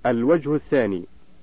الوجه الثاني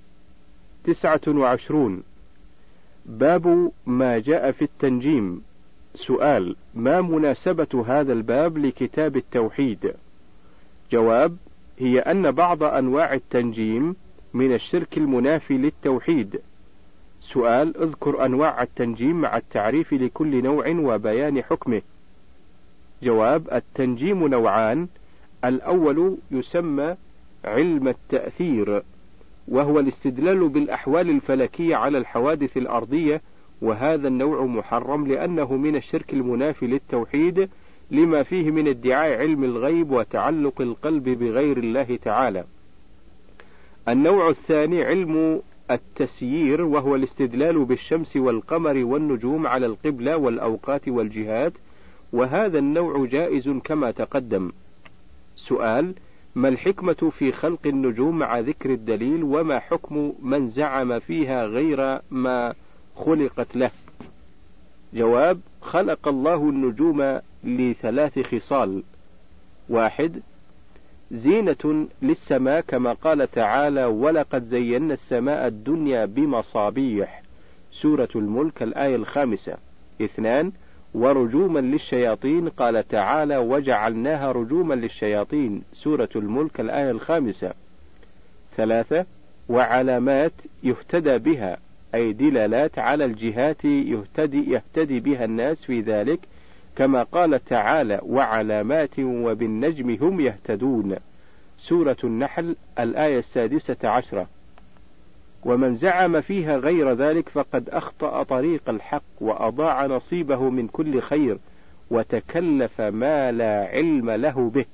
29. باب ما جاء في التنجيم. سؤال: ما مناسبة هذا الباب لكتاب التوحيد؟ جواب: هي أن بعض أنواع التنجيم من الشرك المنافي للتوحيد. سؤال: اذكر أنواع التنجيم مع التعريف لكل نوع وبيان حكمه. جواب: التنجيم نوعان: الأول يسمى علم التأثير، وهو الاستدلال بالأحوال الفلكية على الحوادث الأرضية، وهذا النوع محرم لأنه من الشرك المنافي للتوحيد لما فيه من ادعاء علم الغيب وتعلق القلب بغير الله تعالى. النوع الثاني علم التسيير، وهو الاستدلال بالشمس والقمر والنجوم على القبلة والأوقات والجهات، وهذا النوع جائز كما تقدم. سؤال: ما الحكمة في خلق النجوم مع ذكر الدليل، وما حكم من زعم فيها غير ما خلقت له؟ جواب: خلق الله النجوم لثلاث خصال: 1. زينة للسماء كما قال تعالى: ولقد زينا السماء الدنيا بمصابيح، سورة الملك الآية 5. 2. ورجوما للشياطين، قال تعالى: وجعلناها رجوما للشياطين، سورة الملك الآية 5. 3. وعلامات يهتدى بها، أي دلالات على الجهات يهتدي بها الناس في ذلك، كما قال تعالى: وعلامات وبالنجم هم يهتدون، سورة النحل الآية 16. ومن زعم فيها غير ذلك فقد أخطأ طريق الحق وأضاع نصيبه من كل خير وتكلف ما لا علم له به.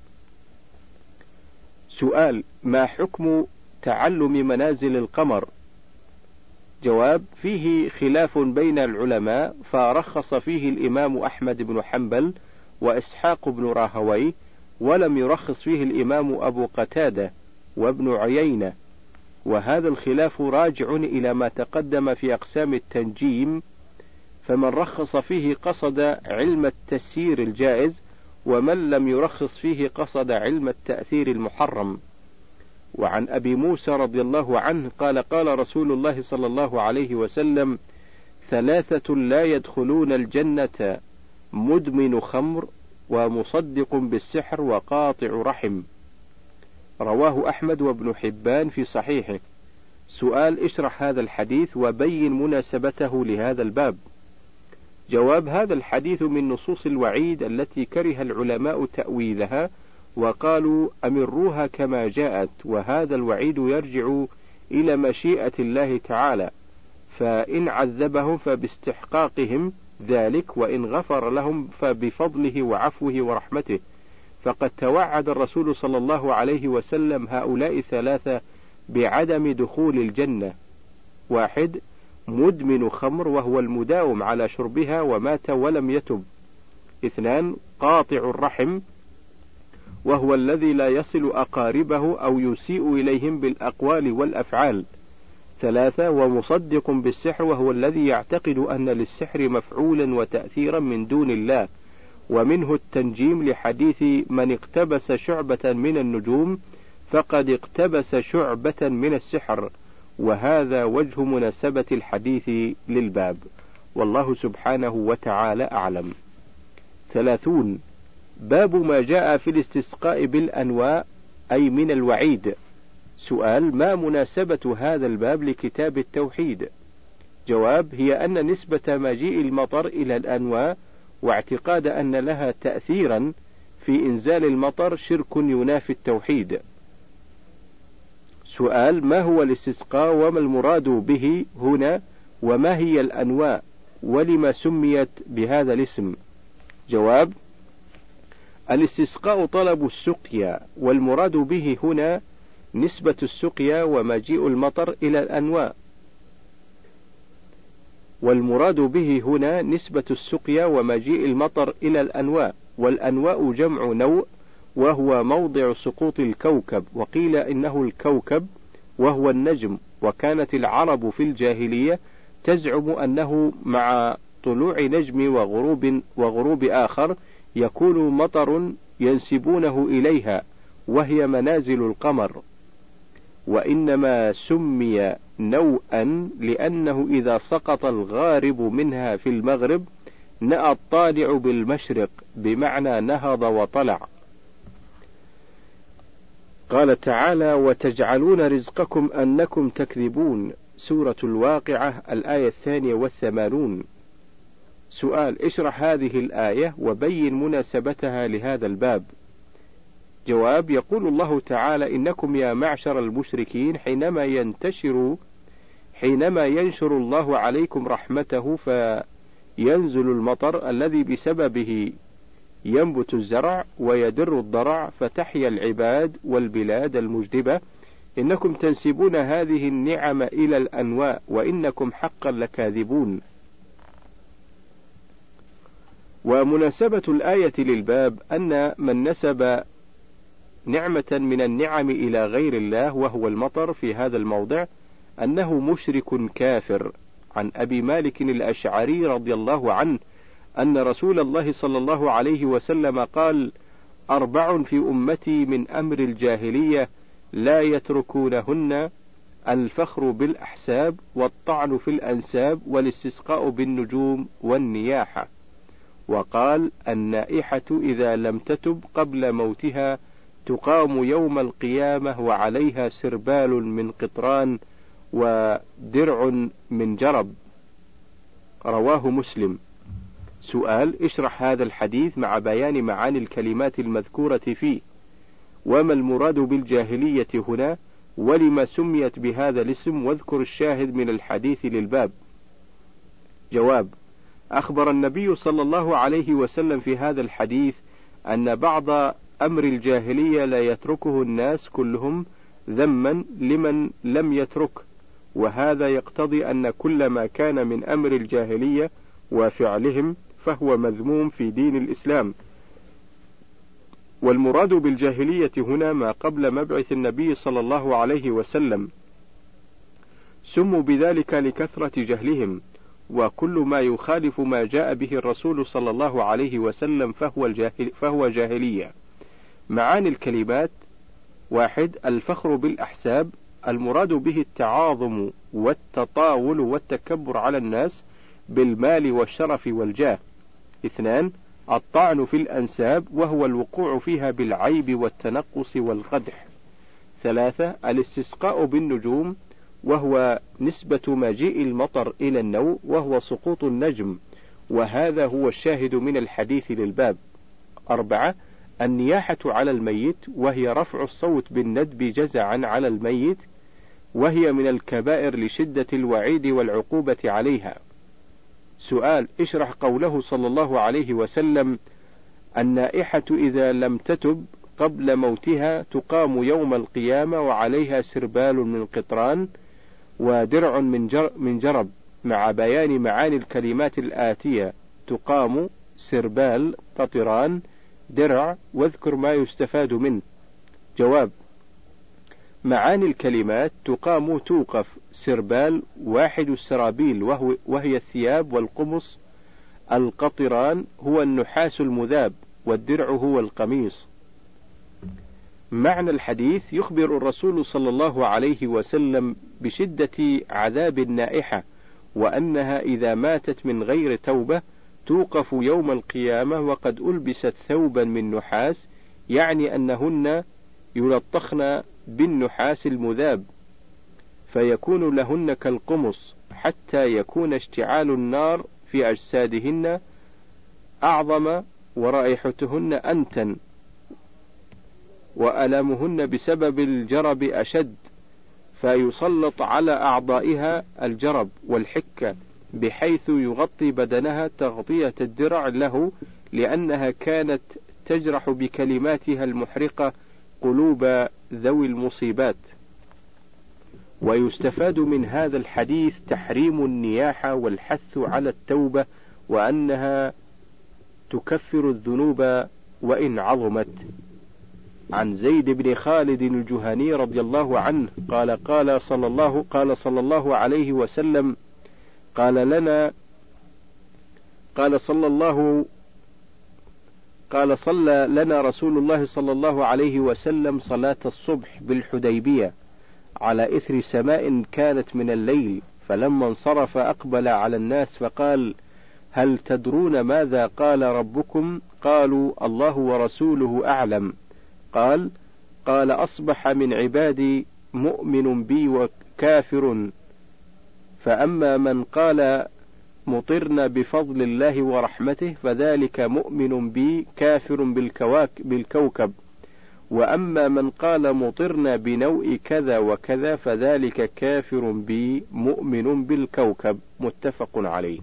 سؤال: ما حكم تعلم منازل القمر؟ جواب: فيه خلاف بين العلماء، فرخص فيه الإمام أحمد بن حنبل وإسحاق بن راهويه، ولم يرخص فيه الإمام أبو قتادة وابن عيينة، وهذا الخلاف راجع إلى ما تقدم في أقسام التنجيم، فمن رخص فيه قصد علم التسيير الجائز، ومن لم يرخص فيه قصد علم التأثير المحرم. وعن أبي موسى رضي الله عنه قال: قال رسول الله صلى الله عليه وسلم: 3 لا يدخلون الجنة: مدمن خمر، ومصدق بالسحر، وقاطع رحم. رواه أحمد وابن حبان في صحيحه. سؤال: اشرح هذا الحديث وبين مناسبته لهذا الباب. جواب: هذا الحديث من نصوص الوعيد التي كره العلماء تأويلها، وقالوا أمروها كما جاءت، وهذا الوعيد يرجع إلى مشيئة الله تعالى، فإن عذبهم فباستحقاقهم ذلك، وإن غفر لهم فبفضله وعفوه ورحمته. فقد توعد الرسول صلى الله عليه وسلم هؤلاء 3 بعدم دخول الجنة: 1. مدمن خمر، وهو المداوم على شربها ومات ولم يتب. 2. قاطع الرحم، وهو الذي لا يصل أقاربه أو يسيء إليهم بالأقوال والأفعال. 3. ومصدق بالسحر، وهو الذي يعتقد أن للسحر مفعولا وتأثيرا من دون الله، ومنه التنجيم لحديث: من اقتبس شعبة من النجوم فقد اقتبس شعبة من السحر، وهذا وجه مناسبة الحديث للباب، والله سبحانه وتعالى أعلم. 30. باب ما جاء في الاستسقاء بالأنواء، أي من الوعيد. سؤال: ما مناسبة هذا الباب لكتاب التوحيد؟ جواب: هي أن نسبة مجيء المطر إلى الأنواء واعتقاد أن لها تأثيرا في إنزال المطر شرك ينافي التوحيد. سؤال: ما هو الاستسقاء، وما المراد به هنا، وما هي الأنواء، ولما سميت بهذا الاسم؟ جواب: الاستسقاء طلب السقيا، والمراد به هنا نسبة السقيا ومجيء المطر إلى الأنواء. والأنواء جمع نوء، وهو موضع سقوط الكوكب، وقيل إنه الكوكب وهو النجم. وكانت العرب في الجاهلية تزعم أنه مع طلوع نجم وغروب آخر يكون مطر ينسبونه إليها، وهي منازل القمر. وإنما سمي نوءا لأنه إذا سقط الغارب منها في المغرب نأى الطالع بالمشرق، بمعنى نهض وطلع. قال تعالى: وتجعلون رزقكم أنكم تكذبون، سورة الواقعة الآية 82. سؤال: اشرح هذه الآية وبين مناسبتها لهذا الباب. جواب: يقول الله تعالى: إنكم يا معشر المشركين حينما ينشر الله عليكم رحمته فينزل المطر الذي بسببه ينبت الزرع ويدر الضرع فتحيا العباد والبلاد المجدبة، إنكم تنسبون هذه النعم إلى الأنواء وإنكم حقا لكاذبون. ومناسبة الآية للباب أن من نسب نعمة من النعم إلى غير الله وهو المطر في هذا الموضع أنه مشرك كافر. عن أبي مالك الأشعري رضي الله عنه أن رسول الله صلى الله عليه وسلم قال: 4 في أمتي من أمر الجاهلية لا يتركونهن: الفخر بالأحساب، والطعن في الأنساب، والاستسقاء بالنجوم، والنياحة. وقال: النائحة إذا لم تتب قبل موتها تقام يوم القيامة وعليها سربال من قطران ودرع من جرب، رواه مسلم. سؤال: اشرح هذا الحديث مع بيان معاني الكلمات المذكورة فيه، وما المراد بالجاهلية هنا، ولما سميت بهذا الاسم، واذكر الشاهد من الحديث للباب. جواب: أخبر النبي صلى الله عليه وسلم في هذا الحديث أن بعض أمر الجاهلية لا يتركه الناس كلهم ذما لمن لم يتركه، وهذا يقتضي أن كل ما كان من أمر الجاهلية وفعلهم فهو مذموم في دين الإسلام. والمراد بالجاهلية هنا ما قبل مبعث النبي صلى الله عليه وسلم، سموا بذلك لكثرة جهلهم، وكل ما يخالف ما جاء به الرسول صلى الله عليه وسلم فهو جاهلية. معاني الكلمات: 1. الفخر بالأحساب، المراد به التعاظم والتطاول والتكبر على الناس بالمال والشرف والجاه. 2. الطعن في الأنساب، وهو الوقوع فيها بالعيب والتنقص والقدح. 3. الاستسقاء بالنجوم، وهو نسبة مجيء المطر إلى النوء، وهو سقوط النجم، وهذا هو الشاهد من الحديث للباب. 4. النياحة على الميت، وهي رفع الصوت بالندب جزعا على الميت، وهي من الكبائر لشدة الوعيد والعقوبة عليها. سؤال: اشرح قوله صلى الله عليه وسلم: النائحة إذا لم تتب قبل موتها تقام يوم القيامة وعليها سربال من قطران ودرع من جرب، مع بيان معاني الكلمات الآتية: تقام، سربال، قطران، درع، واذكر ما يستفاد منه. جواب: معاني الكلمات: تقام توقف، سربال واحد السرابيل وهي الثياب والقمص، القطران هو النحاس المذاب، والدرع هو القميص. معنى الحديث: يخبر الرسول صلى الله عليه وسلم بشدة عذاب النائحة، وأنها إذا ماتت من غير توبة توقف يوم القيامة وقد ألبست ثوبا من نحاس، يعني أنهن يلطخن بالنحاس المذاب فيكون لهن كالقمص، حتى يكون اشتعال النار في أجسادهن أعظم، ورائحتهن أنتن، وألمهن بسبب الجرب أشد، فيسلط على أعضائها الجرب والحكة بحيث يغطي بدنها تغطية الدرع له، لأنها كانت تجرح بكلماتها المحرقة قلوب ذوي المصيبات. ويستفاد من هذا الحديث تحريم النياحة والحث على التوبة، وأنها تكفر الذنوب وإن عظمت. عن زيد بن خالد الجهني رضي الله عنه قال صلى الله عليه وسلم: صلى لنا رسول الله صلى الله عليه وسلم صلاة الصبح بالحديبية على إثر سماء كانت من الليل، فلما انصرف أقبل على الناس فقال: هل تدرون ماذا قال ربكم؟ قالوا: الله ورسوله أعلم. قال: أصبح من عبادي مؤمن بي وكافر، فأما من قال مطرنا بفضل الله ورحمته فذلك مؤمن بي كافر بالكوكب، وأما من قال مطرنا بنوء كذا وكذا فذلك كافر بي مؤمن بالكوكب. متفق عليه.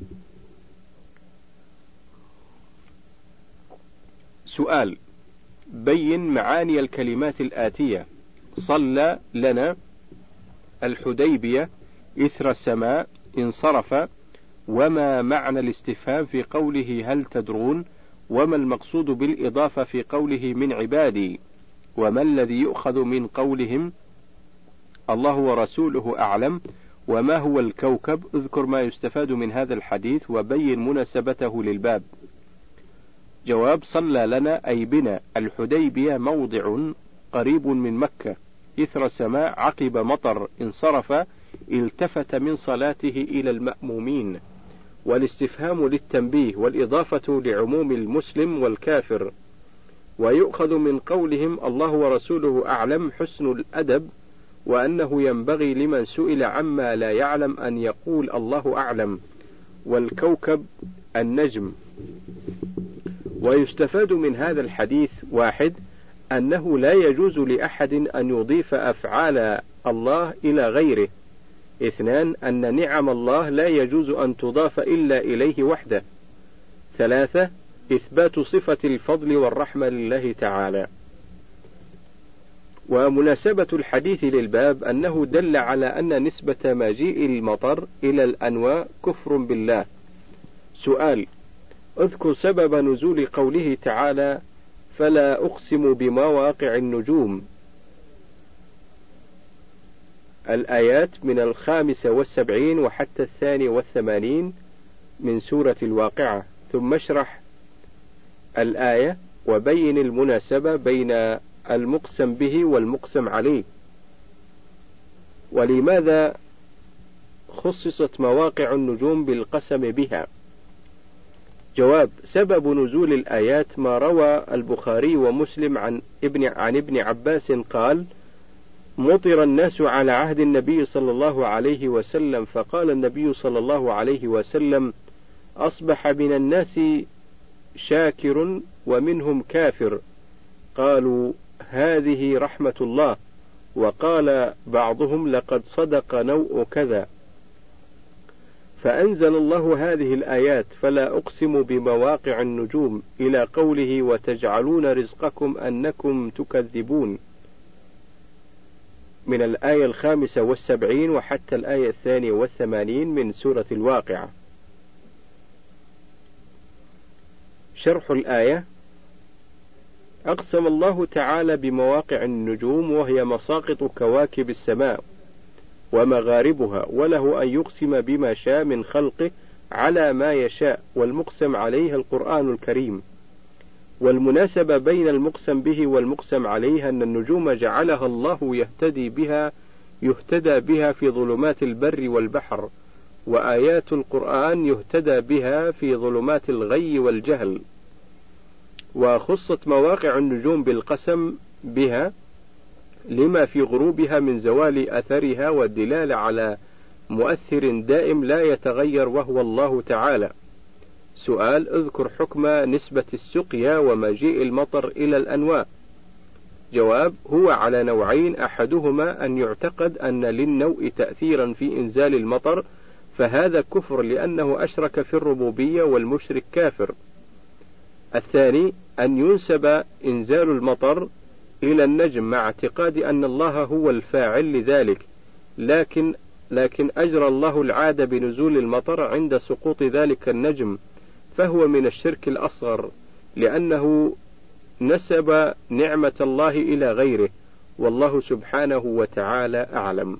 سؤال: بين معاني الكلمات الآتية: صلى لنا، الحديبية، إثر السماء، انصرف. وما معنى الاستفهام في قوله هل تدرون؟ وما المقصود بالإضافة في قوله من عبادي؟ وما الذي يؤخذ من قولهم الله ورسوله أعلم؟ وما هو الكوكب؟ اذكر ما يستفاد من هذا الحديث وبين مناسبته للباب. جواب: صلى لنا أي بنا. الحديبية موضع قريب من مكة، إثر سماء عقب مطر، انصرف التفت من صلاته إلى المأمومين. والاستفهام للتنبيه، والإضافة لعموم المسلم والكافر. ويؤخذ من قولهم الله ورسوله أعلم حسن الأدب، وأنه ينبغي لمن سئل عما لا يعلم أن يقول الله أعلم. والكوكب النجم. ويستفاد من هذا الحديث: 1. أنه لا يجوز لأحد أن يضيف أفعال الله إلى غيره. 2. أن نعم الله لا يجوز أن تضاف إلا إليه وحده. 3. إثبات صفة الفضل والرحمة لله تعالى. ومناسبة الحديث للباب أنه دل على أن نسبة مجيء المطر إلى الأنواء كفر بالله. سؤال: اذكر سبب نزول قوله تعالى فلا أقسم بمواقع النجوم. الآيات من 75 وحتى 82 من سورة الواقعة. ثم اشرح الآية وبين المناسبة بين المقسم به والمقسم عليه، ولماذا خصصت مواقع النجوم بالقسم بها. جواب: سبب نزول الآيات ما روى البخاري ومسلم عن ابن عباس قال: مطر الناس على عهد النبي صلى الله عليه وسلم، فقال النبي صلى الله عليه وسلم: أصبح من الناس شاكر ومنهم كافر. قالوا: هذه رحمة الله. وقال بعضهم: لقد صدق نوء كذا. فأنزل الله هذه الآيات: فلا أقسم بمواقع النجوم، إلى قوله: وتجعلون رزقكم أنكم تكذبون، من الآية 75 وحتى الآية 82 من سورة الواقعة. شرح الآية: أقسم الله تعالى بمواقع النجوم، وهي مساقط كواكب السماء ومغاربها، وله أن يقسم بما شاء من خلقه على ما يشاء، والمقسم عليه القرآن الكريم. والمناسبة بين المقسم به والمقسم عليه أن النجوم جعلها الله يهتدى بها في ظلمات البر والبحر، وآيات القرآن يهتدى بها في ظلمات الغي والجهل. وخصت مواقع النجوم بالقسم بها لما في غروبها من زوال أثرها والدلالة على مؤثر دائم لا يتغير وهو الله تعالى. سؤال: اذكر حكم نسبة السقيا ومجيء المطر إلى الأنواء. جواب: هو على نوعين: أحدهما أن يعتقد أن للنوء تأثيرا في إنزال المطر، فهذا كفر لأنه أشرك في الربوبية والمشرك كافر. الثاني أن ينسب إنزال المطر إلى النجم مع اعتقاد أن الله هو الفاعل لذلك، لكن أجرى الله العادة بنزول المطر عند سقوط ذلك النجم، فهو من الشرك الأصغر لأنه نسب نعمة الله إلى غيره، والله سبحانه وتعالى أعلم.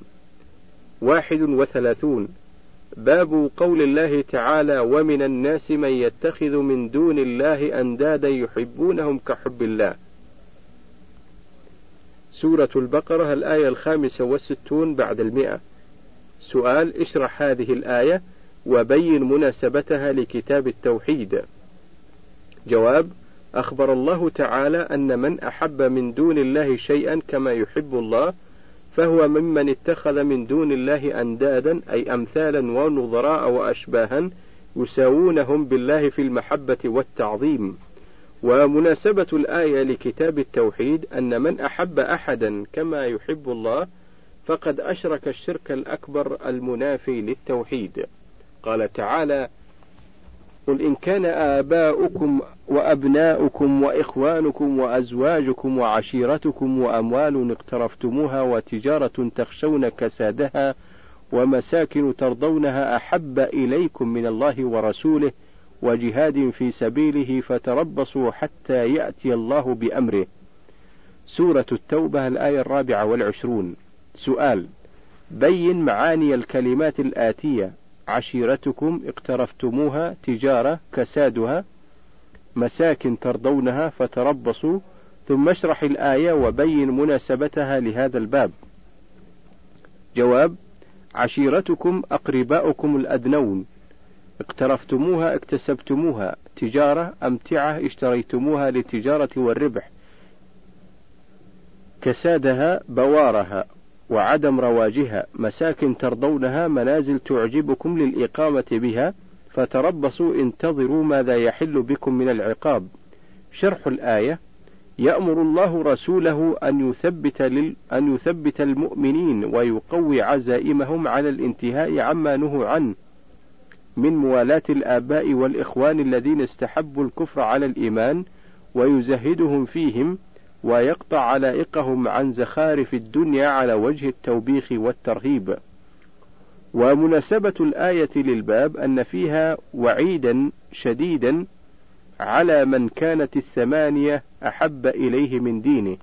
31. باب قول الله تعالى: ومن الناس من يتخذ من دون الله أندادا يحبونهم كحب الله. سورة البقرة الآية 65 بعد 100. سؤال: اشرح هذه الآية وبين مناسبتها لكتاب التوحيد. جواب: أخبر الله تعالى أن من أحب من دون الله شيئا كما يحب الله فهو ممن اتخذ من دون الله أندادا أي أمثالا ونظراء وأشباها يساوونهم بالله في المحبة والتعظيم. ومناسبة الآية لكتاب التوحيد أن من أحب أحدا كما يحب الله فقد أشرك الشرك الأكبر المنافي للتوحيد. قال تعالى: قل إن كان آباؤكم وأبناؤكم وإخوانكم وأزواجكم وعشيرتكم وأموال اقترفتموها وتجارة تخشون كسادها ومساكن ترضونها أحب إليكم من الله ورسوله وجهاد في سبيله فتربصوا حتى يأتي الله بأمره. سورة التوبة الآية 24. سؤال: بين معاني الكلمات الآتية: عشيرتكم، اقترفتموها، تجارة، كسادها، مساكن ترضونها، فتربصوا، ثم اشرح الآية وبين مناسبتها لهذا الباب. جواب: عشيرتكم أقرباؤكم الأدنون، اقترفتموها اكتسبتموها، تجارة أمتعة اشتريتموها للتجارة والربح، كسادها بوارها وعدم رواجها، مساكن ترضونها منازل تعجبكم للإقامة بها، فتربصوا انتظروا ماذا يحل بكم من العقاب. شرح الآية: يأمر الله رسوله أن يثبت المؤمنين ويقوي عزائمهم على الانتهاء عما نهوا عنه من موالاة الآباء والإخوان الذين استحبوا الكفر على الإيمان، ويزهدهم فيهم ويقطع علائقهم عن زخارف الدنيا على وجه التوبيخ والترهيب. ومناسبة الآية للباب أن فيها وعيدا شديدا على من كانت الثمانية أحب إليه من دينه.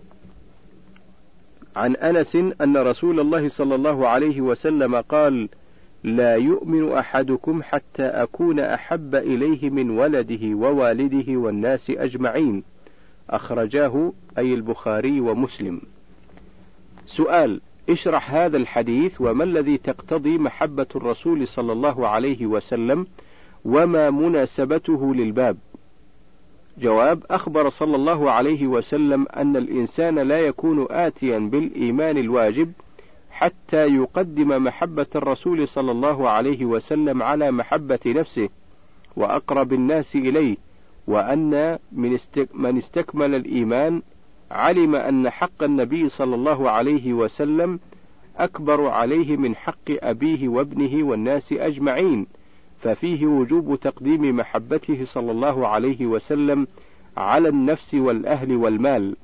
عن أنس أن رسول الله صلى الله عليه وسلم قال: لا يؤمن أحدكم حتى أكون أحب إليه من ولده ووالده والناس أجمعين. أخرجاه أي البخاري ومسلم. سؤال: اشرح هذا الحديث وما الذي تقتضي محبة الرسول صلى الله عليه وسلم وما مناسبته للباب. جواب: أخبر صلى الله عليه وسلم أن الإنسان لا يكون آتيا بالإيمان الواجب حتى يقدم محبة الرسول صلى الله عليه وسلم على محبة نفسه وأقرب الناس إليه، وأن من استكمل الإيمان علم أن حق النبي صلى الله عليه وسلم أكبر عليه من حق أبيه وابنه والناس أجمعين، ففيه وجوب تقديم محبته صلى الله عليه وسلم على النفس والأهل والمال.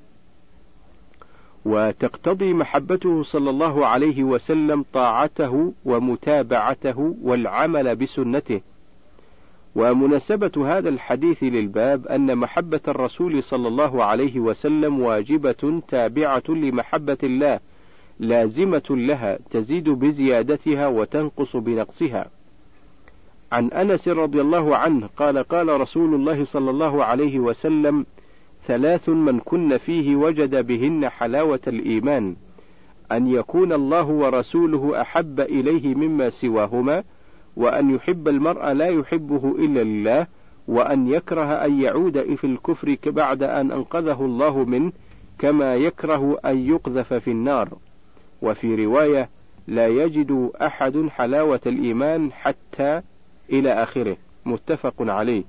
وتقتضي محبته صلى الله عليه وسلم طاعته ومتابعته والعمل بسنته. ومناسبة هذا الحديث للباب أن محبة الرسول صلى الله عليه وسلم واجبة تابعة لمحبة الله، لازمة لها تزيد بزيادتها وتنقص بنقصها. عن أنس رضي الله عنه قال: قال رسول الله صلى الله عليه وسلم: ثلاث من كن فيه وجد بهن حلاوة الإيمان: أن يكون الله ورسوله أحب إليه مما سواهما، وأن يحب المرء لا يحبه إلا لله، وأن يكره أن يعود في الكفر بعد أن أنقذه الله منه، كما يكره أن يقذف في النار. وفي رواية: لا يجد أحد حلاوة الإيمان حتى إلى آخره. متفق عليه.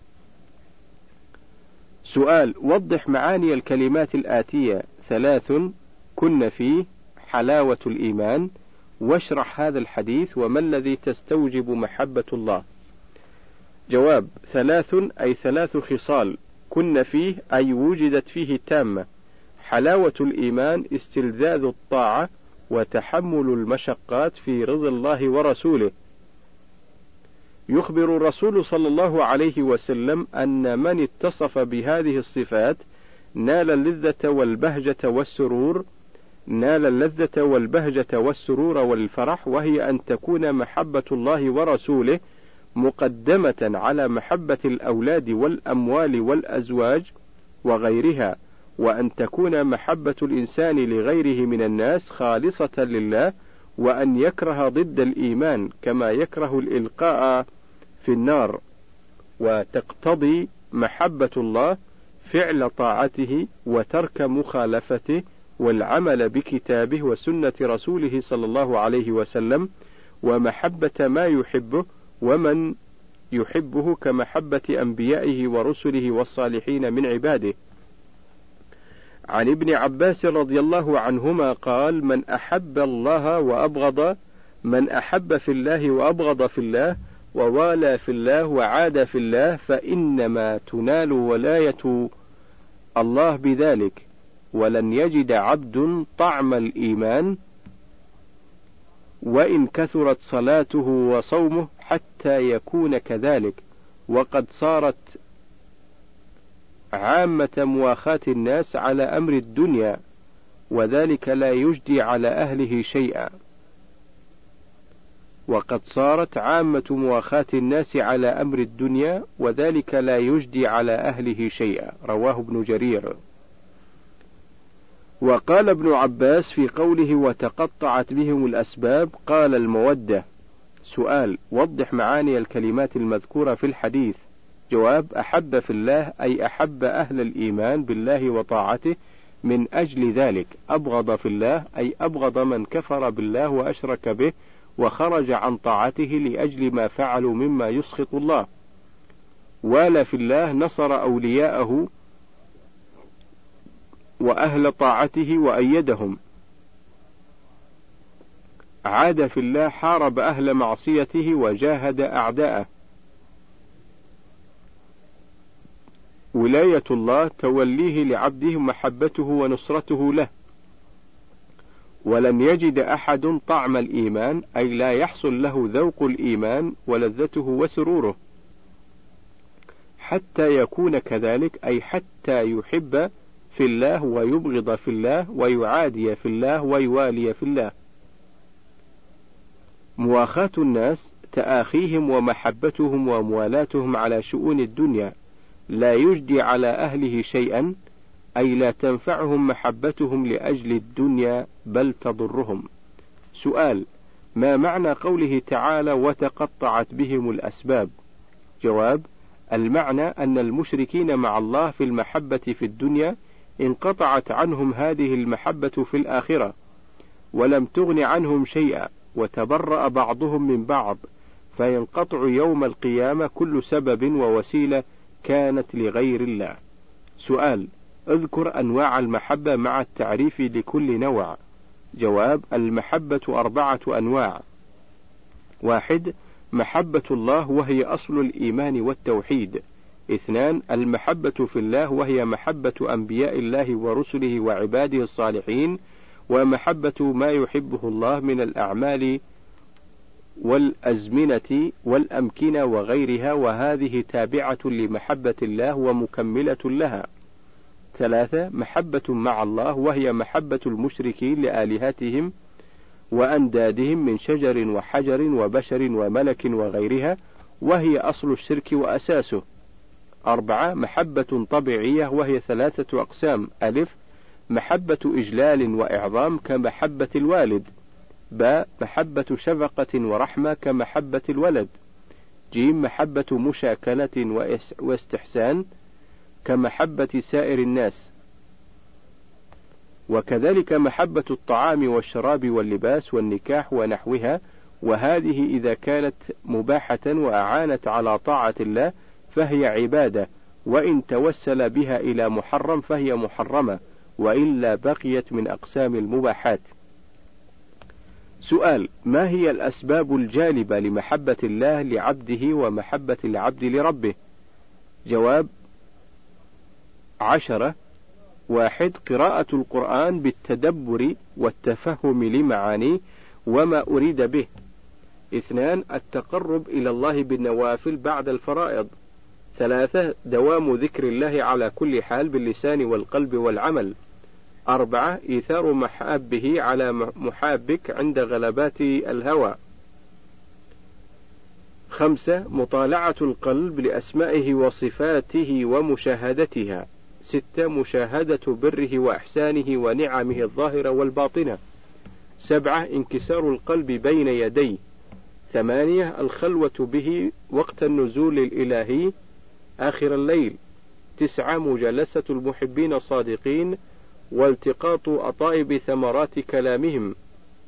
سؤال: وضح معاني الكلمات الآتية: ثلاث كن فيه، حلاوة الإيمان، واشرح هذا الحديث وما الذي تستوجب محبة الله. جواب: ثلاث أي ثلاث خصال كن فيه أي وجدت فيه تامة. حلاوة الإيمان استلذاذ الطاعة وتحمل المشقات في رضا الله ورسوله. يخبر الرسول صلى الله عليه وسلم أن من اتصف بهذه الصفات نال اللذة والبهجة والسرور والفرح، وهي أن تكون محبة الله ورسوله مقدمة على محبة الأولاد والأموال والأزواج وغيرها، وأن تكون محبة الإنسان لغيره من الناس خالصة لله، وأن يكره ضد الإيمان كما يكره الإلقاء في النار، وتقتضي محبة الله فعل طاعته وترك مخالفته والعمل بكتابه وسنة رسوله صلى الله عليه وسلم، ومحبة ما يحبه ومن يحبه كمحبة أنبيائه ورسله والصالحين من عباده. عن ابن عباس رضي الله عنهما قال: من أحب الله وأبغض، من أحب في الله وأبغض في الله ووالى في الله وعاد في الله فإنما تنال ولاية الله بذلك، ولن يجد عبد طعم الإيمان وإن كثرت صلاته وصومه حتى يكون كذلك. وقد صارت عامة مواخاة الناس على أمر الدنيا، وذلك لا يجدي على أهله شيئا. وقد صارت عامة مواخاة الناس على أمر الدنيا، وذلك لا يجدي على أهله شيئا. رواه ابن جرير. وقال ابن عباس في قوله: وتقطعت بهم الأسباب، قال: المودة. سؤال: وضح معاني الكلمات المذكورة في الحديث. جواب: أحب في الله أي أحب أهل الإيمان بالله وطاعته من أجل ذلك. أبغض في الله أي أبغض من كفر بالله وأشرك به وخرج عن طاعته لأجل ما فعلوا مما يسخط الله. والى في الله نصر أولياءه وأهل طاعته وأيدهم. عاد في الله حارب أهل معصيته وجاهد أعداءه. ولاية الله توليه لعبده محبته ونصرته له. ولن يجد أحد طعم الإيمان أي لا يحصل له ذوق الإيمان ولذته وسروره حتى يكون كذلك، أي حتى يحب في الله ويبغض في الله ويعادي في الله ويوالي في الله. مواخاة الناس تآخيهم ومحبتهم وموالاتهم على شؤون الدنيا، لا يجدي على أهله شيئا، أي لا تنفعهم محبتهم لأجل الدنيا بل تضرهم. سؤال: ما معنى قوله تعالى: وتقطعت بهم الأسباب؟ جواب: المعنى أن المشركين مع الله في المحبة في الدنيا انقطعت عنهم هذه المحبة في الآخرة، ولم تغن عنهم شيئا، وتبرأ بعضهم من بعض، فينقطع يوم القيامة كل سبب ووسيلة كانت لغير الله. سؤال: اذكر أنواع المحبة مع التعريف لكل نوع. جواب: المحبة 4 أنواع. 1. محبة الله وهي أصل الإيمان والتوحيد. 2. المحبة في الله وهي محبة أنبياء الله ورسله وعباده الصالحين، ومحبة ما يحبه الله من الأعمال والأزمنة والأمكنة وغيرها، وهذه تابعة لمحبة الله ومكملة لها. 3. محبة مع الله وهي محبة المشركين لآلهتهم وأندادهم من شجر وحجر وبشر وملك وغيرها، وهي أصل الشرك وأساسه. 4. محبة طبيعية وهي 3 أقسام: ألف: محبة إجلال وإعظام كمحبة الوالد. باء: محبة شفقة ورحمة كمحبة الولد. جيم: محبة مشاكلة واستحسان كمحبة سائر الناس. وكذلك محبة الطعام والشراب واللباس والنكاح ونحوها، وهذه إذا كانت مباحة وأعانت على طاعة الله فهي عبادة، وإن توسل بها إلى محرم فهي محرمة، وإلا بقيت من أقسام المباحات. سؤال: ما هي الأسباب الجالبة لمحبة الله لعبده ومحبة العبد لربه؟ جواب: 10. 1. قراءة القرآن بالتدبر والتفهم لمعانيه وما أريد به. 2. التقرب إلى الله بالنوافل بعد الفرائض. 3. دوام ذكر الله على كل حال باللسان والقلب والعمل. 4. إيثار محابه على محابك عند غلبات الهوى. 5. مطالعة القلب لأسمائه وصفاته ومشاهدتها. 6 مشاهدة بره وإحسانه ونعمه الظاهرة والباطنة. 7 انكسار القلب بين يديه. 8 الخلوة به وقت النزول الإلهي آخر الليل. 9 مجالسة المحبين الصادقين والتقاط أطايب ثمرات كلامهم.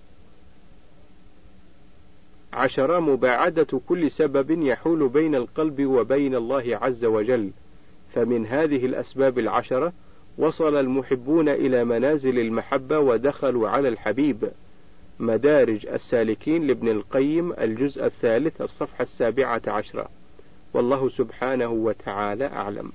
10 مباعدة كل سبب يحول بين القلب وبين الله عز وجل. فمن هذه الأسباب 10 وصل المحبون إلى منازل المحبة ودخلوا على الحبيب. مدارج السالكين لابن القيم الجزء 3 الصفحة 17. والله سبحانه وتعالى أعلم.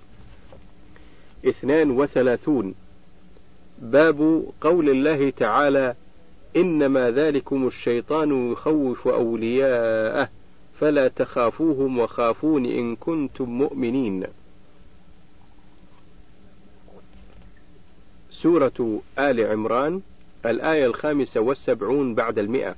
32 باب قول الله تعالى: إنما ذلكم الشيطان يخوف أولياءه فلا تخافوهم وخافون إن كنتم مؤمنين. سورة آل عمران الآية 75 بعد 100.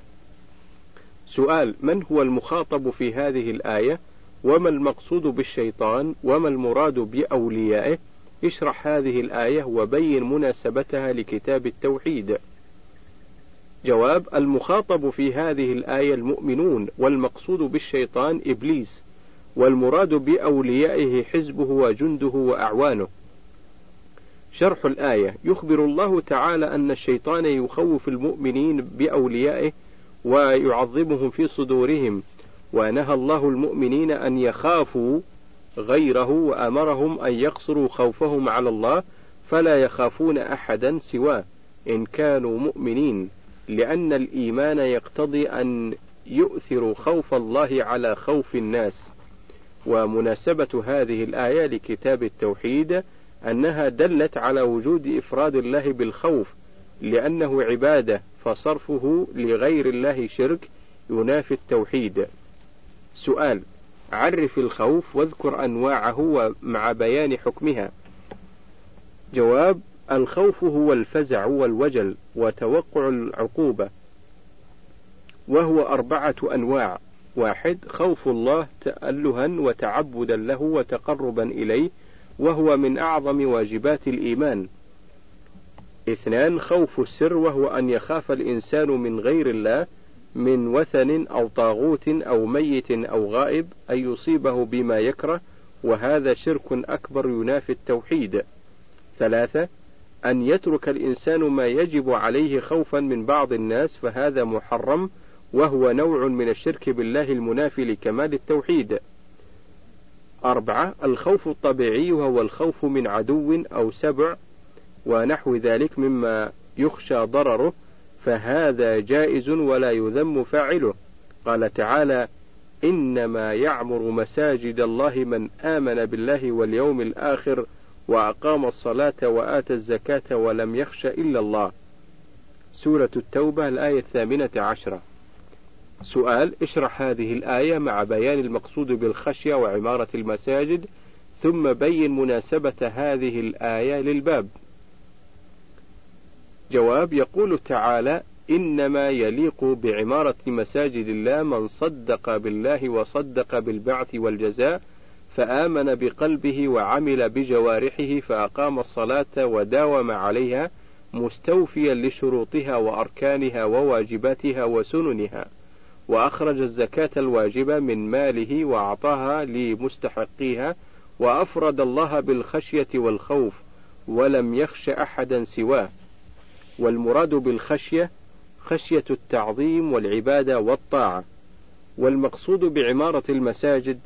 سؤال: من هو المخاطب في هذه الآية؟ وما المقصود بالشيطان؟ وما المراد بأوليائه؟ اشرح هذه الآية وبين مناسبتها لكتاب التوحيد. جواب: المخاطب في هذه الآية المؤمنون، والمقصود بالشيطان إبليس، والمراد بأوليائه حزبه وجنده وأعوانه. شرح الآية: يخبر الله تعالى أن الشيطان يخوف المؤمنين بأوليائه ويعظمهم في صدورهم، ونهى الله المؤمنين أن يخافوا غيره، وأمرهم أن يقصروا خوفهم على الله فلا يخافون أحدا سواه إن كانوا مؤمنين، لأن الإيمان يقتضي أن يؤثر خوف الله على خوف الناس. ومناسبة هذه الآية لكتاب التوحيد أنها دلت على وجود إفراد الله بالخوف، لأنه عبادة، فصرفه لغير الله شرك ينافي التوحيد. سؤال: عرف الخوف واذكر أنواعه مع بيان حكمها. جواب: الخوف هو الفزع والوجل وتوقع العقوبة، وهو 4 أنواع. 1 خوف الله تألها وتعبدا له وتقربا إليه، وهو من أعظم واجبات الإيمان. 2 خوف السر، وهو أن يخاف الإنسان من غير الله، من وثن أو طاغوت أو ميت أو غائب، أن يصيبه بما يكره، وهذا شرك أكبر ينافي التوحيد. 3 أن يترك الإنسان ما يجب عليه خوفا من بعض الناس، فهذا محرم، وهو نوع من الشرك بالله المنافي لكمال التوحيد. 4 الخوف الطبيعي، وهو الخوف من عدو أو سبع ونحو ذلك مما يخشى ضرره، فهذا جائز ولا يذم فاعله. قال تعالى: إنما يعمر مساجد الله من آمن بالله واليوم الآخر وأقام الصلاة وآتى الزكاة ولم يخش إلا الله. سورة التوبة الآية 18. سؤال: اشرح هذه الآية مع بيان المقصود بالخشية وعمارة المساجد، ثم بين مناسبة هذه الآية للباب. جواب: يقول تعالى: إنما يليق بعمارة مساجد الله من صدق بالله وصدق بالبعث والجزاء، فآمن بقلبه وعمل بجوارحه فأقام الصلاة وداوم عليها مستوفيا لشروطها وأركانها وواجباتها وسننها، وأخرج الزكاة الواجبة من ماله وأعطاها لمستحقيها، وأفرد الله بالخشية والخوف ولم يخش أحدا سواه. والمراد بالخشية خشية التعظيم والعبادة والطاعة. والمقصود بعمارة المساجد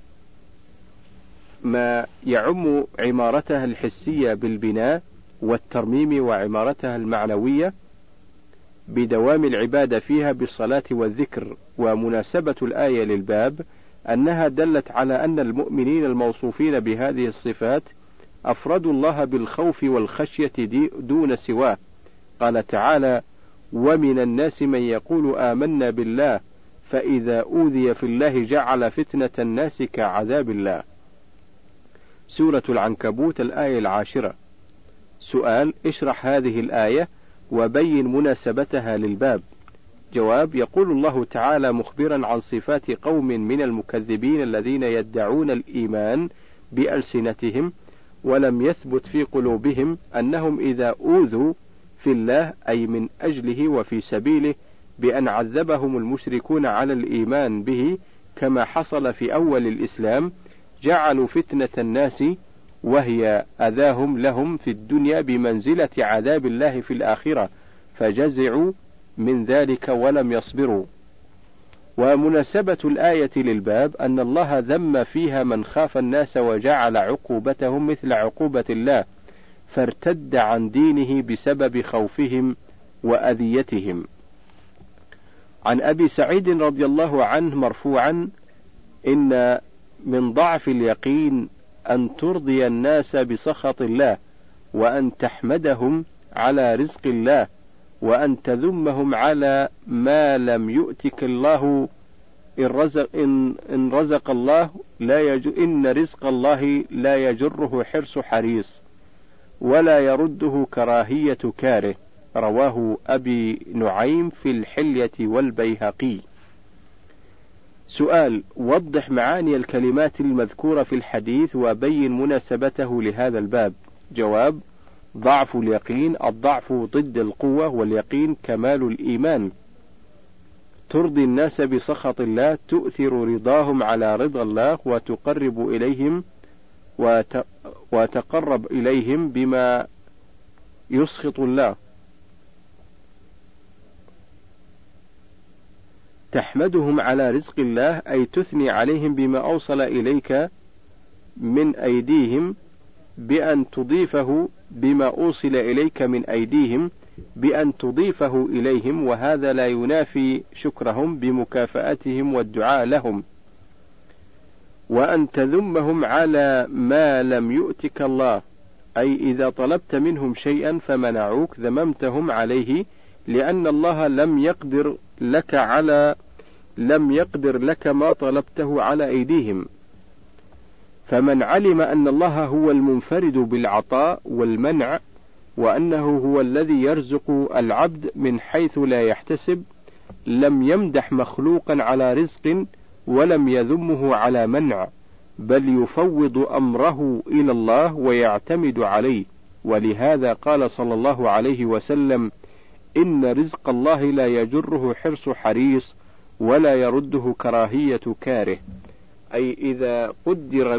ما يعم عمارتها الحسية بالبناء والترميم، وعمارتها المعنوية بدوام العبادة فيها بالصلاة والذكر. ومناسبة الآية للباب أنها دلت على أن المؤمنين الموصوفين بهذه الصفات أفردوا الله بالخوف والخشية دون سواه. قال تعالى: ومن الناس من يقول آمنا بالله فإذا أوذي في الله جعل فتنة الناس كعذاب الله. سورة العنكبوت الآية 10. سؤال: اشرح هذه الآية وبين مناسبتها للباب. جواب: يقول الله تعالى مخبرا عن صفات قوم من المكذبين الذين يدعون الإيمان بألسنتهم ولم يثبت في قلوبهم أنهم إذا أوذوا في الله أي من أجله وفي سبيله بأن عذبهم المشركون على الإيمان به كما حصل في أول الإسلام، جعلوا فتنة الناس وهي أذاهم لهم في الدنيا بمنزلة عذاب الله في الآخرة، فجزعوا من ذلك ولم يصبروا. ومناسبة الآية للباب أن الله ذم فيها من خاف الناس وجعل عقوبتهم مثل عقوبة الله، فارتد عن دينه بسبب خوفهم وأذيتهم. عن أبي سعيد رضي الله عنه مرفوعا: إن من ضعف اليقين أن ترضي الناس بسخط الله، وأن تحمدهم على رزق الله، وأن تذمهم على ما لم يؤتك الله. إن رزق الله إن رزق الله لا يجره حرص حريص، ولا يرده كراهية كاره. رواه أبي نعيم في الحلية والبيهقي. سؤال: وضح معاني الكلمات المذكورة في الحديث وبين مناسبته لهذا الباب. جواب: ضعف اليقين، الضعف ضد القوة، واليقين كمال الإيمان. ترضي الناس بسخط الله، تؤثر رضاهم على رضا الله، وتقرب إليهم وتقرب إليهم بما يسخط الله. تحمدهم على رزق الله أي تثني عليهم بما أوصل إليك من أيديهم بأن تضيفه بما أوصل إليك من أيديهم بأن تضيفه إليهم، وهذا لا ينافي شكرهم بمكافأتهم والدعاء لهم. وأن تذمهم على ما لم يؤتك الله، أي إذا طلبت منهم شيئا فمنعوك ذممتهم عليه، لأن الله لم يقدر لك ما طلبته على أيديهم. فمن علم أن الله هو المنفرد بالعطاء والمنع، وأنه هو الذي يرزق العبد من حيث لا يحتسب، لم يمدح مخلوقا على رزق ولم يذمه على منع، بل يفوض أمره إلى الله ويعتمد عليه. ولهذا قال صلى الله عليه وسلم: إن رزق الله لا يجره حرص حريص، ولا يرده كراهية كاره. أي إذا قدر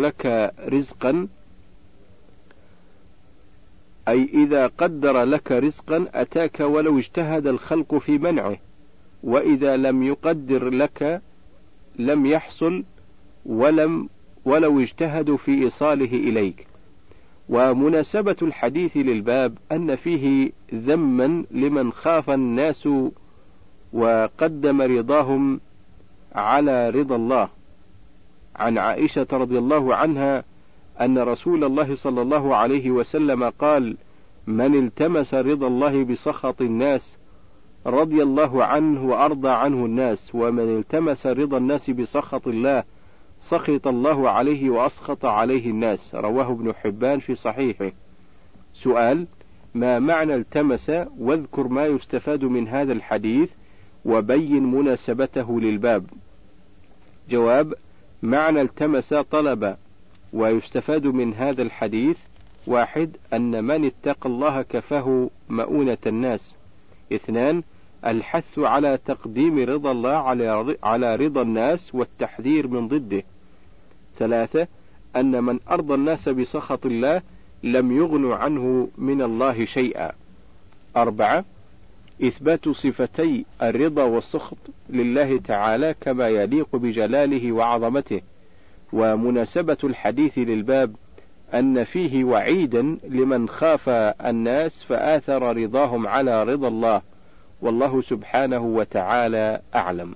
لك رزقا أتاك ولو اجتهد الخلق في منعه، وإذا لم يقدر لك لم يحصل ولو اجتهدوا في إيصاله إليك. ومناسبة الحديث للباب أن فيه ذما لمن خاف الناس وقدم رضاهم على رضا الله. عن عائشة رضي الله عنها أن رسول الله صلى الله عليه وسلم قال: من التمس رضا الله بسخط الناس رضي الله عنه وأرضى عنه الناس، ومن التمس رضا الناس بسخط الله سخط الله عليه وأسخط عليه الناس. رواه ابن حبان في صحيحه. سؤال: ما معنى التمس؟ واذكر ما يستفاد من هذا الحديث وبين مناسبته للباب. جواب: معنى التمس طلب. ويستفاد من هذا الحديث: 1. أن من اتقى الله كفاه مؤونة الناس. 2. الحث على تقديم رضا الله على رضا الناس والتحذير من ضده. 3. أن من أرضى الناس بسخط الله لم يغنوا عنه من الله شيئا. 4. إثبات صفتي الرضا والسخط لله تعالى كما يليق بجلاله وعظمته. ومناسبة الحديث للباب أن فيه وعيدا لمن خاف الناس فآثر رضاهم على رضا الله، والله سبحانه وتعالى أعلم.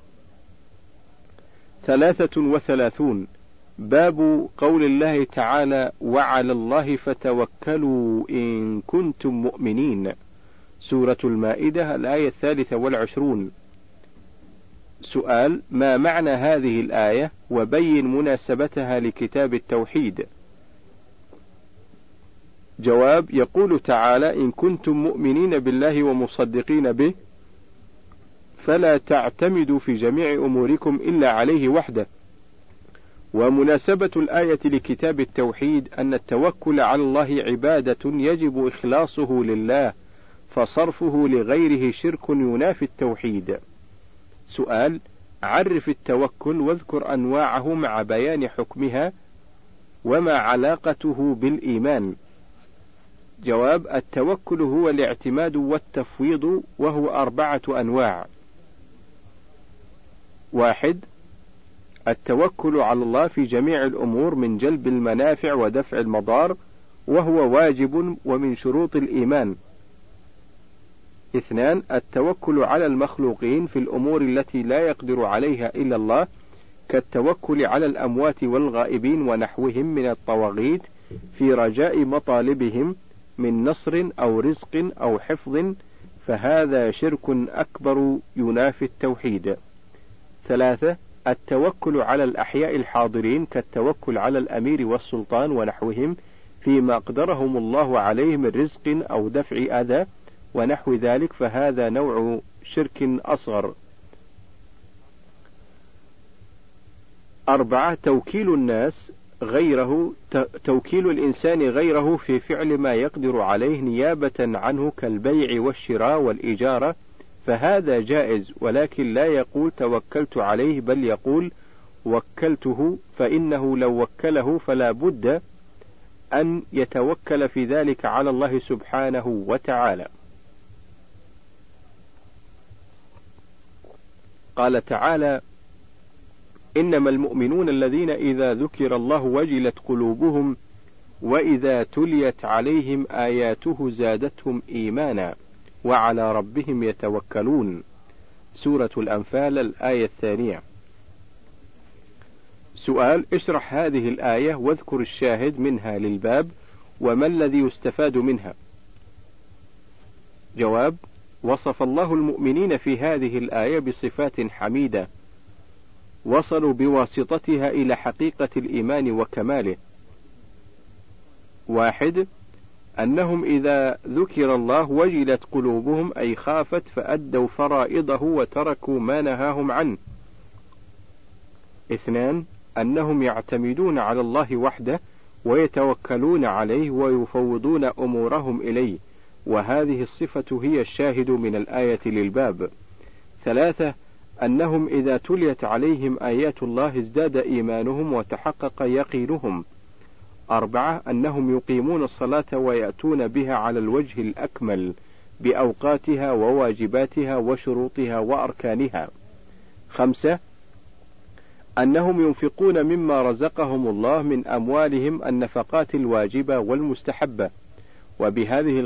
33. باب قول الله تعالى: وعلى الله فتوكلوا إن كنتم مؤمنين. سورة المائدة الآية 23. سؤال: ما معنى هذه الآية وبين مناسبتها لكتاب التوحيد. جواب: يقول تعالى: إن كنتم مؤمنين بالله ومصدقين به فلا تعتمدوا في جميع أموركم إلا عليه وحده، ومناسبة الآية لكتاب التوحيد أن التوكل على الله عبادة يجب إخلاصه لله، فصرفه لغيره شرك ينافي التوحيد. سؤال: عرف التوكل واذكر أنواعه مع بيان حكمها وما علاقته بالإيمان. جواب: التوكل هو الاعتماد والتفويض، وهو 4 أنواع. 1. التوكل على الله في جميع الأمور من جلب المنافع ودفع المضار، وهو واجب ومن شروط الإيمان. 2. التوكل على المخلوقين في الأمور التي لا يقدر عليها إلا الله، كالتوكل على الأموات والغائبين ونحوهم من الطواغيت في رجاء مطالبهم من نصر أو رزق أو حفظ، فهذا شرك أكبر ينافي التوحيد. 3. التوكل على الأحياء الحاضرين، كالتوكل على الأمير والسلطان ونحوهم فيما أقدرهم الله عليه من رزق أو دفع أذى ونحو ذلك، فهذا نوع شرك أصغر. 4. توكيل الإنسان غيره في فعل ما يقدر عليه نيابة عنه كالبيع والشراء والإجارة، فهذا جائز، ولكن لا يقول توكلت عليه، بل يقول وكلته، فإنه لو وكله فلا بد أن يتوكل في ذلك على الله سبحانه وتعالى. قال تعالى: إنما المؤمنون الذين إذا ذكر الله وجلت قلوبهم وإذا تليت عليهم آياته زادتهم إيمانا وعلى ربهم يتوكلون. سورة الأنفال الآية 2. سؤال: اشرح هذه الآية واذكر الشاهد منها للباب وما الذي يستفاد منها. جواب: وصف الله المؤمنين في هذه الآية بصفات حميدة وصلوا بواسطتها إلى حقيقة الإيمان وكماله. 1. أنهم إذا ذكر الله وجلت قلوبهم، أي خافت فأدوا فرائضه وتركوا ما نهاهم عنه. 2. أنهم يعتمدون على الله وحده ويتوكلون عليه ويفوضون أمورهم إليه، وهذه الصفة هي الشاهد من الآية للباب. 3. أنهم إذا تليت عليهم آيات الله ازداد إيمانهم وتحقق يقينهم. 4. أنهم يقيمون الصلاة ويأتون بها على الوجه الأكمل بأوقاتها وواجباتها وشروطها وأركانها. 5. أنهم ينفقون مما رزقهم الله من أموالهم النفقات الواجبة والمستحبة، وبهذه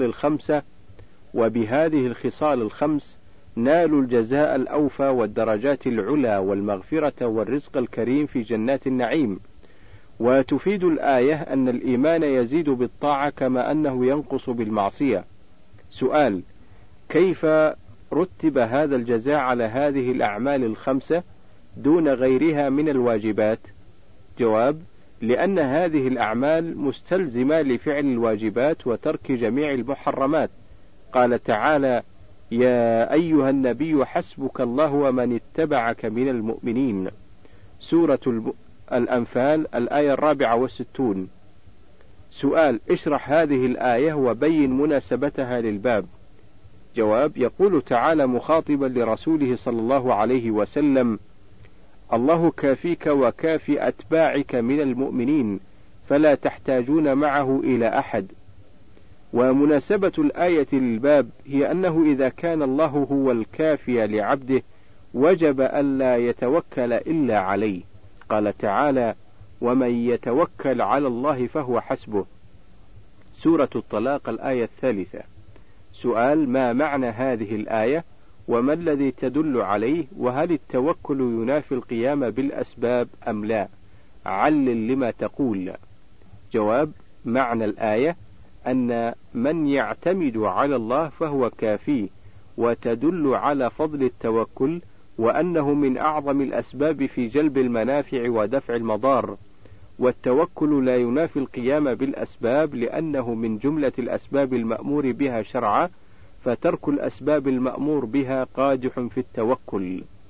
الخصال الخمس نالوا الجزاء الأوفى والدرجات العلى والمغفرة والرزق الكريم في جنات النعيم. وتفيد الآية أن الإيمان يزيد بالطاعة كما أنه ينقص بالمعصية. سؤال: كيف رتب هذا الجزاء على هذه الأعمال ال5 دون غيرها من الواجبات؟ جواب: لأن هذه الأعمال مستلزمة لفعل الواجبات وترك جميع المحرمات. قال تعالى: يا أيها النبي حسبك الله ومن اتبعك من المؤمنين. سورة الأنفال الآية 64. سؤال: اشرح هذه الآية وبين مناسبتها للباب. جواب: يقول تعالى مخاطبا لرسوله صلى الله عليه وسلم: الله كافيك وكافي أتباعك من المؤمنين، فلا تحتاجون معه إلى أحد. ومناسبة الآية للباب هي أنه إذا كان الله هو الكافي لعبده وجب ألا يتوكل إلا عليه. قال تعالى: ومن يتوكل على الله فهو حسبه. سورة الطلاق الآية 3. سؤال: ما معنى هذه الآية وما الذي تدل عليه، وهل التوكل ينافي القيام بالأسباب أم لا؟ علل لما تقول. جواب: معنى الآية أن من يعتمد على الله فهو كافيه، وتدل على فضل التوكل وأنه من أعظم الأسباب في جلب المنافع ودفع المضار، والتوكل لا ينافي القيام بالأسباب لأنه من جملة الأسباب المأمور بها شرعا، فترك الأسباب المأمور بها قادح في التوكل.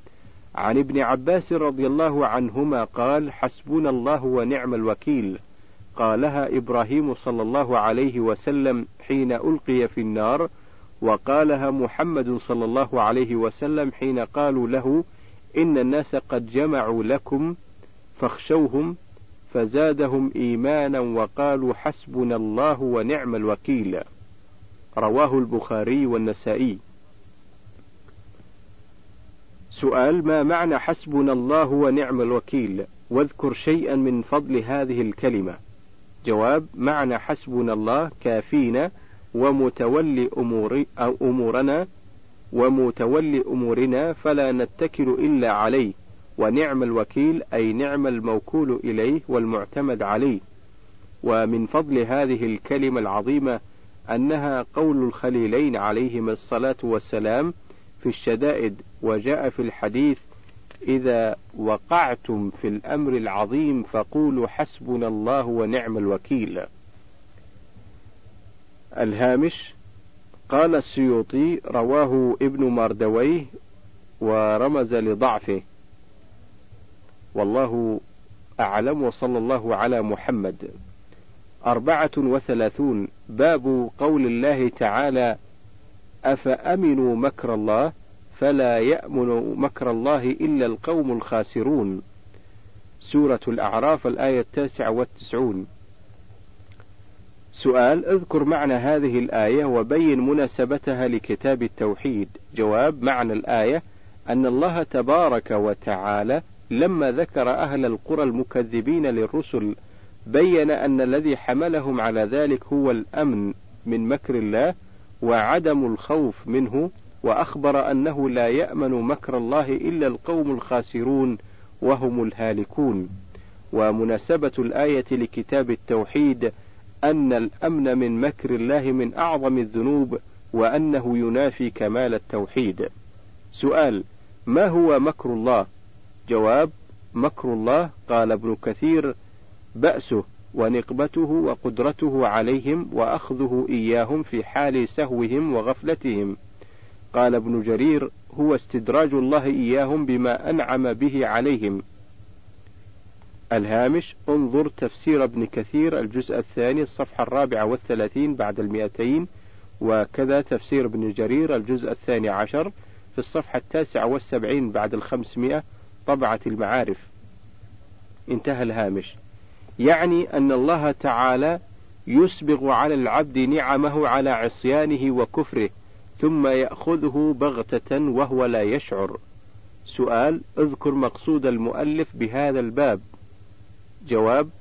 عن ابن عباس رضي الله عنهما قال: حسبنا الله ونعم الوكيل. قالها إبراهيم صلى الله عليه وسلم حين ألقي في النار، وقالها محمد صلى الله عليه وسلم حين قالوا له: إن الناس قد جمعوا لكم فاخشوهم، فزادهم إيمانا وقالوا حسبنا الله ونعم الوكيل. رواه البخاري والنسائي. سؤال: ما معنى حسبنا الله ونعم الوكيل؟ واذكر شيئا من فضل هذه الكلمة. جواب: معنى حسبنا الله كافينا ومتولي أمورنا ومتولي أمورنا فلا نتكل إلا عليه، ونعم الوكيل أي نعم الموكول إليه والمعتمد عليه. ومن فضل هذه الكلمة العظيمة أنها قول الخليلين عليهما الصلاة والسلام في الشدائد، وجاء في الحديث: إذا وقعتم في الأمر العظيم فقولوا حسبنا الله ونعم الوكيل. الهامش: قال السيوطي: رواه ابن مردويه ورمز لضعفه، والله أعلم، وصلى الله على محمد. 34. باب قول الله تعالى: أفأمنوا مكر الله فلا يأمن مكر الله إلا القوم الخاسرون. سورة الأعراف الآية 99. سؤال: اذكر معنى هذه الآية وبين مناسبتها لكتاب التوحيد. جواب: معنى الآية أن الله تبارك وتعالى لما ذكر أهل القرى المكذبين للرسل بين أن الذي حملهم على ذلك هو الأمن من مكر الله وعدم الخوف منه، وأخبر أنه لا يأمن مكر الله إلا القوم الخاسرون وهم الهالكون. ومناسبة الآية لكتاب التوحيد أن الأمن من مكر الله من أعظم الذنوب، وأنه ينافي كمال التوحيد. سؤال: ما هو مكر الله؟ جواب: مكر الله قال ابن كثير: بأسه ونقبته وقدرته عليهم وأخذه إياهم في حال سهوهم وغفلتهم. قال ابن جرير: هو استدراج الله إياهم بما أنعم به عليهم. الهامش: انظر تفسير ابن كثير الجزء الثاني الصفحة 34 بعد 200، وكذا تفسير ابن جرير الجزء 12 في الصفحة 79 بعد 500 طبعة المعارف. انتهى الهامش. يعني أن الله تعالى يسبغ على العبد نعمه على عصيانه وكفره، ثم يأخذه بغتة وهو لا يشعر. سؤال: اذكر مقصود المؤلف بهذا الباب. جواب: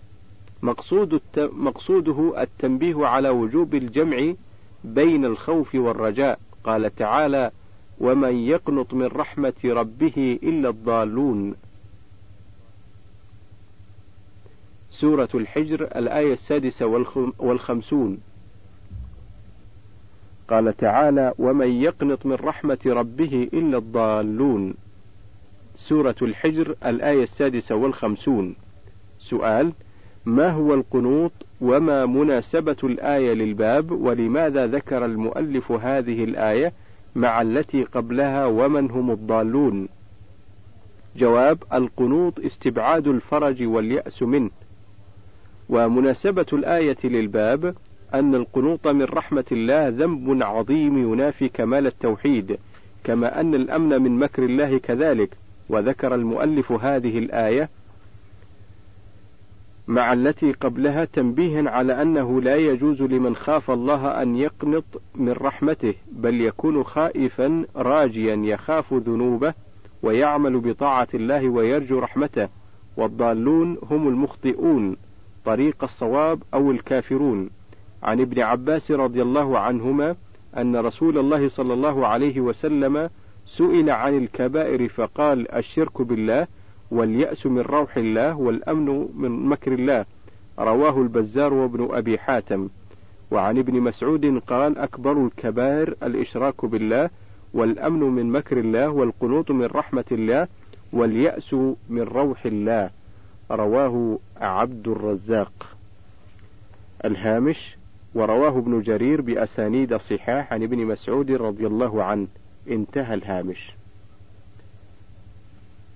مقصوده التنبيه على وجوب الجمع بين الخوف والرجاء. قال تعالى: ومن يقنط من رحمة ربه إلا الضالون. سورة الحجر الآية 56. قال تعالى: ومن يقنط من رحمة ربه إلا الضالون. سورة الحجر الآية 56. سؤال: ما هو القنوط؟ وما مناسبة الآية للباب؟ ولماذا ذكر المؤلف هذه الآية مع التي قبلها ومن هم الضالون؟ جواب: القنوط استبعاد الفرج واليأس منه. ومناسبة الآية للباب أن القنوط من رحمة الله ذنب عظيم ينافي كمال التوحيد، كما أن الأمن من مكر الله كذلك. وذكر المؤلف هذه الآية مع التي قبلها تنبيها على أنه لا يجوز لمن خاف الله أن يقنط من رحمته، بل يكون خائفا راجيا يخاف ذنوبه ويعمل بطاعة الله ويرجو رحمته. والضالون هم المخطئون طريق الصواب أو الكافرون. عن ابن عباس رضي الله عنهما أن رسول الله صلى الله عليه وسلم سئل عن الكبائر فقال: الشرك بالله، واليأس من روح الله، والأمن من مكر الله. رواه البزار وابن أبي حاتم. وعن ابن مسعود قال: أكبر الكبائر الإشراك بالله، والأمن من مكر الله، والقنوط من رحمة الله، واليأس من روح الله. رواه عبد الرزاق. الهامش: ورواه ابن جرير بأسانيد صحاح عن ابن مسعود رضي الله عنه. انتهى الهامش.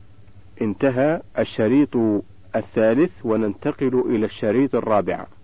انتهى الشريط الثالث، وننتقل إلى الشريط الرابع.